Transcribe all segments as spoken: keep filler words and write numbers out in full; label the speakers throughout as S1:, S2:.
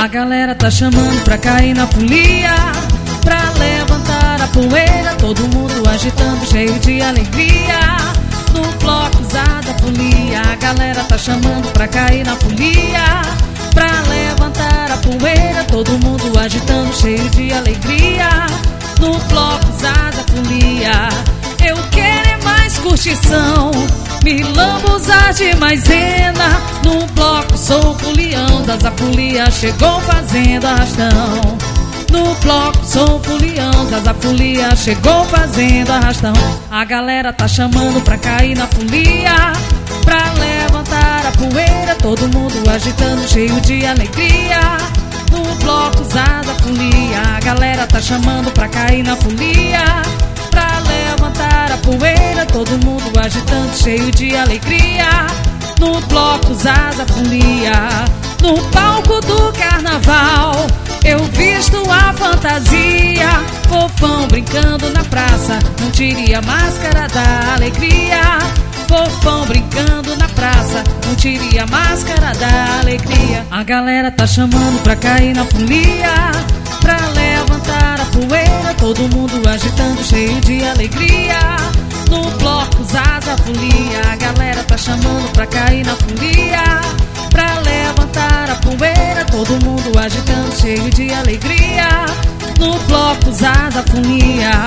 S1: A galera tá chamando pra cair na folia, pra levantar a poeira, todo mundo agitando, cheio de alegria. No bloco usada folia, a galera tá chamando pra cair na folia, pra levantar a poeira, todo mundo agitando, cheio de alegria. No bloco usada folia, eu quero é mais curtição, me lambuzar de maisena. No bloco sou folião das afolia, chegou fazendo arrastão. No bloco sou folião das afolia, chegou fazendo arrastão. A galera tá chamando pra cair na folia, pra levantar a poeira, todo mundo agitando, cheio de alegria. No bloco usada folia, a galera tá chamando pra cair na folia, pra levantar a poeira, todo mundo agitando, cheio de alegria. No bloco usada folia, no palco do carnaval, eu visto a fantasia, fofão brincando na praça, não tire a máscara da alegria. Fofão brincando na praça, não tire a máscara da alegria. A galera tá chamando pra cair na folia, pra levantar a poeira, todo mundo agitando, cheio de alegria. No bloco Zaza Folia, a galera tá chamando pra cair na folia, pra levantar a poeira, todo mundo agitando, cheio de alegria. No bloco Zaza Folia,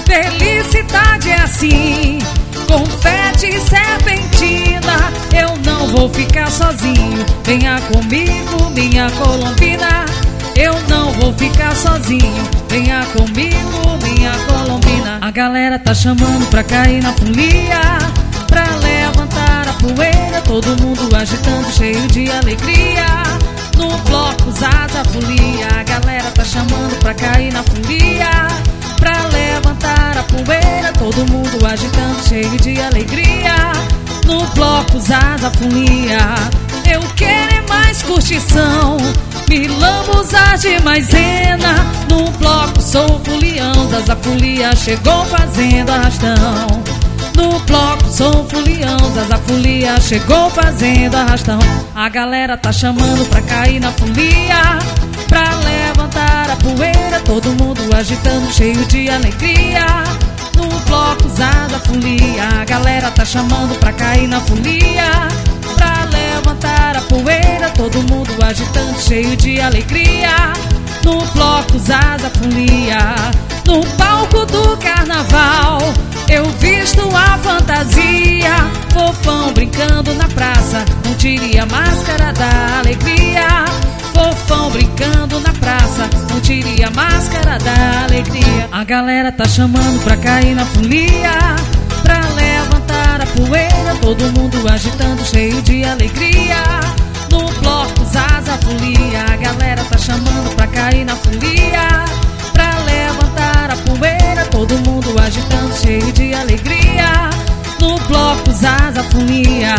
S1: felicidade é assim, confete e serpentina. Eu não vou ficar sozinho, venha comigo, minha colombina. Eu não vou ficar sozinho, venha comigo, minha colombina. A galera tá chamando pra cair na folia, pra levantar a poeira, todo mundo agitando, cheio de alegria. No bloco Zaza Folia, a galera tá chamando pra cair na folia, pra levantar a poeira, todo mundo agitando, cheio de alegria. No bloco Zaza Folia, eu quero é mais curtição, me lambuzar de maisena. No bloco sou folião das afolia, chegou fazendo arrastão. No bloco sou folião das afolia, chegou fazendo arrastão. A galera tá chamando pra cair na folia, pra levantar a poeira, todo mundo agitando, cheio de alegria. No bloco Zaza Folia, a galera tá chamando pra cair na folia, pra levantar a poeira, todo mundo agitando, cheio de alegria. No bloco Zaza Folia, no palco do carnaval, eu visto a fantasia, fofão brincando na praça, não tire a máscara da alegria. Fofão brincando na praça, não tire a máscara da alegria. A galera tá chamando pra cair na folia, pra levantar a poeira, todo mundo agitando, cheio de alegria. No bloco Zaza Folia, a galera tá chamando pra cair na folia, pra levantar a poeira, todo mundo agitando, cheio de alegria. No bloco Zaza Folia,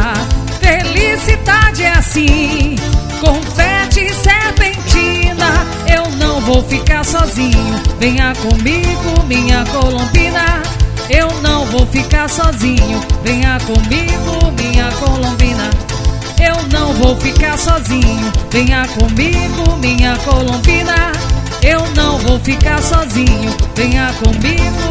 S1: felicidade é assim, confete e serpentina. Eu não vou ficar sozinho, venha comigo, minha colombina. Eu não vou ficar sozinho, venha comigo, minha colombina. Eu não vou ficar sozinho, venha comigo, minha colombina. Eu não vou ficar sozinho, venha comigo,